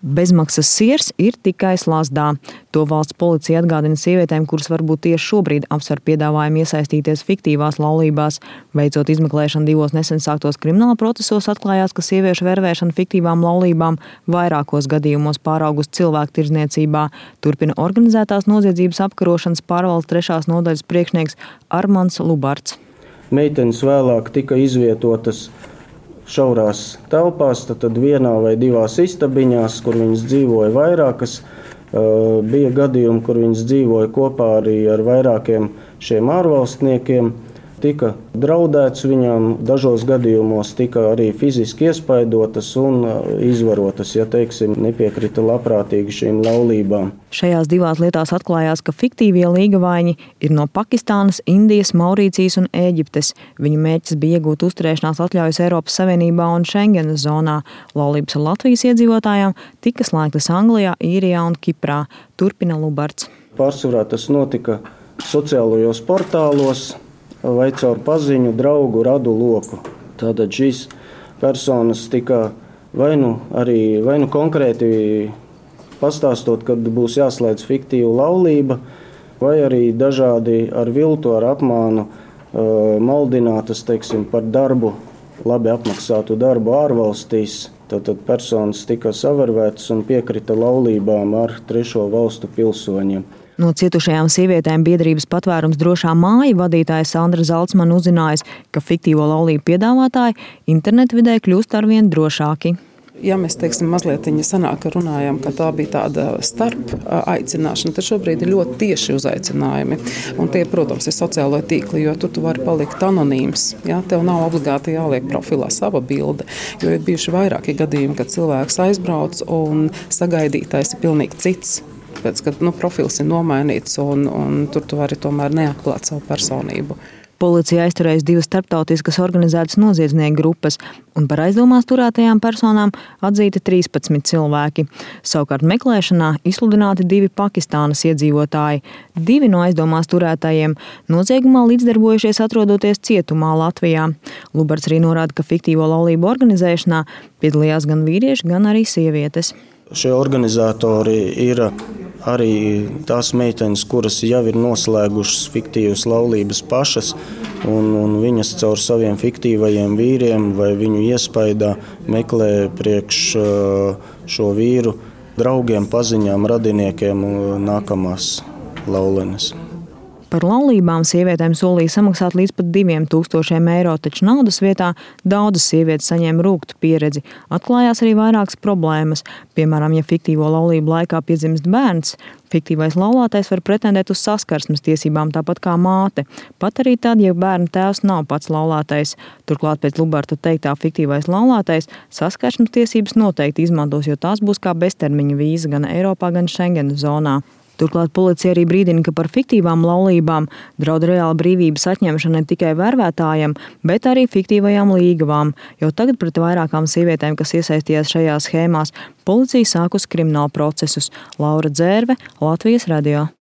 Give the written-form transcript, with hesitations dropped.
Bezmaksas siers ir tikai slazdā. To valsts policija atgādina sievietēm, kuras varbūt tieši šobrīd apsver piedāvājumu iesaistīties fiktīvās laulībās. Veicot izmeklēšanu 2 nesen sāktos krimināla procesos, atklājās, ka sieviešu vervēšana fiktīvām laulībām vairākos gadījumos pāraugus cilvēku tirdzniecībā. Turpina organizētās noziedzības apkarošanas pārvaldes 3. nodaļas priekšnieks Armands Lubarts. Meitenes vēlāk tika izvietotas šaurās telpās, tad vienā vai 2 istabiņās, kur viņas dzīvoja vairākas. Bija gadījumi, kur viņas dzīvoja kopā arī ar vairākiem šiem ārvalstniekiem. Tika draudēts viņām, dažos gadījumos tika arī fiziski iespaidotas un izvarotas, ja nepiekrita labprātīgi šīm laulībām. Šajās 2 lietās atklājās, ka fiktīvie līgavaiņi ir no Pakistānas, Indijas, Maurīcijas un Ēģiptes. Viņu mērķis bija iegūt uzturēšanās atļaujas Eiropas Savienībā un Schengenas zonā. Laulības ar Latvijas iedzīvotājām tika slēgtas Anglijā, Īrijā un Kiprā. Turpina Lubarts. Pārsvarā tas notika sociālajos portālos vai caur paziņu, draugu, radu loku. Tātad šīs personas tika vai nu konkrēti pastāstot, kad būs jāslēdz fiktīva laulība, vai arī dažādi ar viltu, ar apmānu maldinātas, par darbu, labi apmaksātu darbu ārvalstīs. Tātad personas tika savervētas un piekrita laulībām ar 3. valstu pilsoņiem. No cietušajām sievietēm biedrības Patvērums drošā māja vadītāja Sandra Zalcmane uzzinājusi, ka fiktīvo laulību piedāvātāji internetvidē kļūst arvien drošāki. Ja mēs mazliet sanāk, ka runājam, ka tā bija tāda starp aicināšana, tad šobrīd ir ļoti tieši uzaicinājumi. Un tie, protams, ir sociālo tīkli, jo tur tu vari palikt anonīms. Ja? Tev nav obligāti jāliek profilā sava bilde, jo ir bijuši vairāki gadījumi, kad cilvēks aizbrauc un sagaidītais ir pilnīgi cits. Pēc, kad profils ir nomainīts un tur tu vari tomēr neatklāt savu personību. Policija aizturējusi 2 starptautiskas organizētas noziedznieku grupas, un par aizdomās turētajām personām atzīti 13 cilvēki. Savukārt meklēšanā izsludināti 2 Pakistānas iedzīvotāji. 2 no aizdomās turētajiem noziegumā līdzdarbojušies atrodoties cietumā Latvijā. Lubarts arī norāda, ka fiktīvo laulību organizēšanā piedalījās gan vīrieši, gan arī sievietes. Šie organizatori ir arī tās meitenes, kuras jau ir noslēgušas fiktīvas laulības pašas, un viņas caur saviem fiktīvajiem vīriem vai viņu iespaidā meklē priekš šo vīru draugiem, paziņām, radiniekiem nākamās laulenes. Par laulībām sievietēm solīja samaksāt līdz pat 2000 eiro, taču naudas vietā daudzas sievietes saņēma rūgtu pieredzi. Atklājās arī vairākas problēmas. Piemēram, ja fiktīvo laulību laikā piedzimst bērns, fiktīvais laulātais var pretendēt uz saskarsmes tiesībām tāpat kā māte. Pat arī tad, ja bērna tēvs nav pats laulātais. Turklāt pēc Lubarta teiktā fiktīvais laulātais saskarsmes tiesības noteikti izmantos, jo tās būs kā beztermiņa vīza gan Eiropā, gan Schengenas zonā. Turklāt policija arī brīdina, ka par fiktīvām laulībām draud reāla brīvības atņemšana ne tikai vervētājiem, bet arī fiktīvajām līgavām. Jau tagad pret vairākām sievietēm, kas iesaistījās šajās schēmās, policija sākus kriminālu procesus. Laura Dzērve, Latvijas radio.